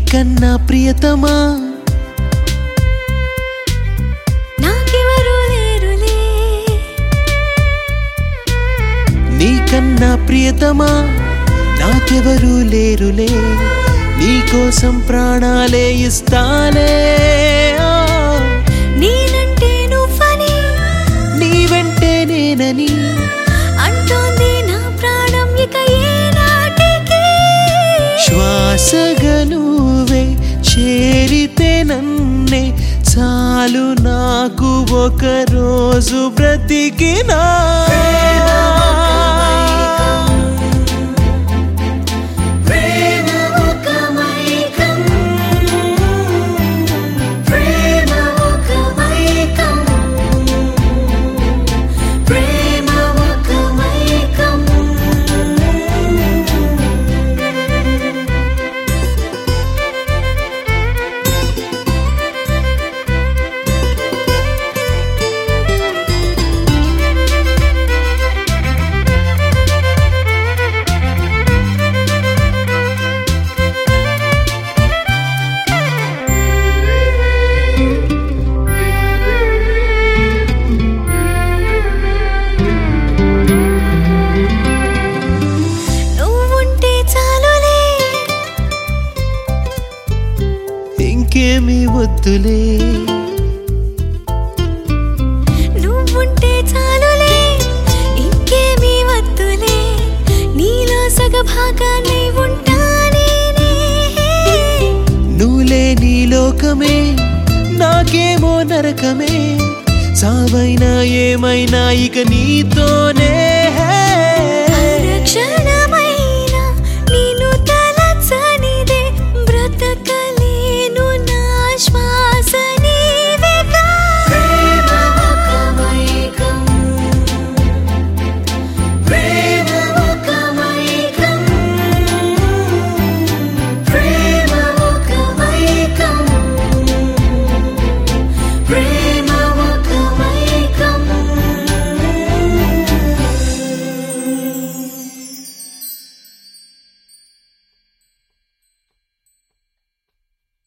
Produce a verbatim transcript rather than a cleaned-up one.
నీకన్నా ప్రియతమా నాకెవరూ లేరులే నీకన్నా ప్రియతమా నాకెవరూ లేరులే నీకోసం ప్రాణాలే ఇస్తాలే నేనంటే నువ్వని నీ వెంటే నేనని అంటోంది నా ప్రాణం ఇక ఏనాటికి శ్వాసగా నువ్వే చేరితే నన్నే చాలు నాకు ఒక రోజు బ్రతికినా ఇంకేమీ వద్దులే నువ్వుంటే చాలులే ఇంకేమీ వద్దులే నీలో సగ భాగాన్ని ఉంటానే నువ్వులే నీ లోకమే నాకేమో నరకమే సావైనా ఏమైనా ఇక నీతో